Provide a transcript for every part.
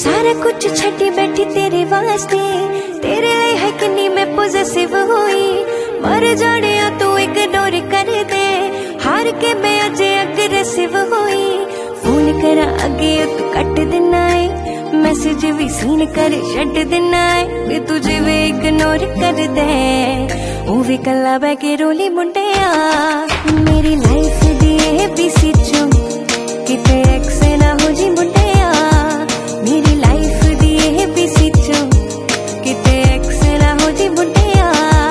सारा कुछ छड्डी बैठी तेरे वास्ते, तेरे लिए है किन्नी मैं पॉजिटिव हुई। मर जाने तू इग्नोर कर दे, हार के मैं अजे अग्रेसिव हुई। फोन करा अगे तू कट देना है, मैसेज भी सीन कर छड्ड देना है। वे तुझे वे इग्नोर कर दे, ओ वे कला बह के रोली मुंडिया। मेरी लाइफ दी ABC चो किते एक्स ना हो जी मुंडिया। मेरी लाइफ दी ABC चो किते एक्स ना हो जी मुंडिया।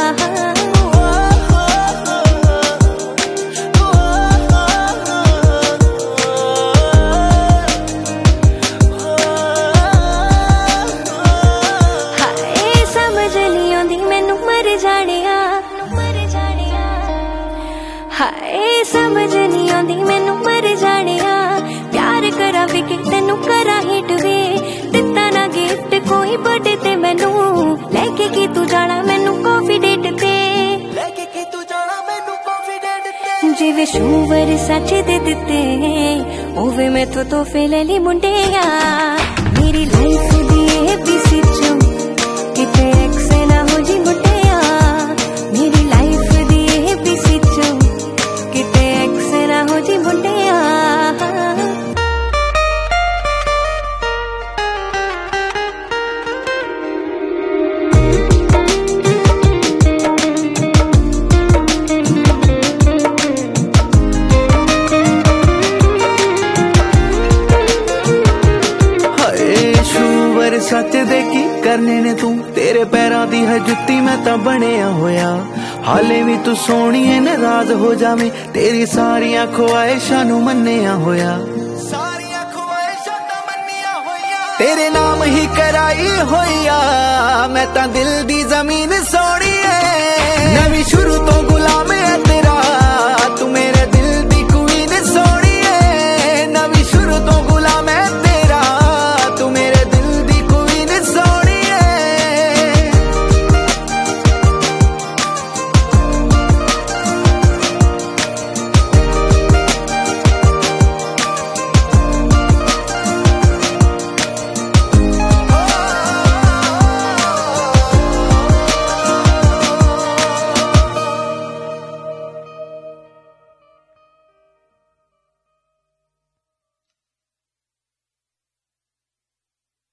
हाय समझ नहीं आंदी मैनू मर जानिया, हाय समझ नहीं आंदी मैनू मर जानिया। प्यार करा भी कि तेनू करा हिट वे, दिता ना गिफ्ट कोई बर्थडे ते मैनू, लेके की तू जाना मैनू कॉफी डेट पे, लेके की तू जाना मैनू कॉफी डेट ते। जिवे शूवर सच दे दिते ओवे मैं तो तोहफे ले ली मुंडिया। मेरी लाइफ दी ABC चो किते एक्स ना हो जी मुंडिया। मेरी लाइफ दी ABC चो किते एक्स ना हो जी मुंडिया। सच दे की करने ने तू, तेरे पैरों दी है जुत्ती मैं तां बनिया होया। हाले भी तू सोहनी है नाराज हो जावे, तेरी सारियां ख्वाहिशां नू मन्निया होया। सारियां ख्वाहिशां तां मन्निया होया, तेरे नाम ही कराई होया। मैं तां दिल दी जमीन सोहनी है, नवी शुरू तो गुलाम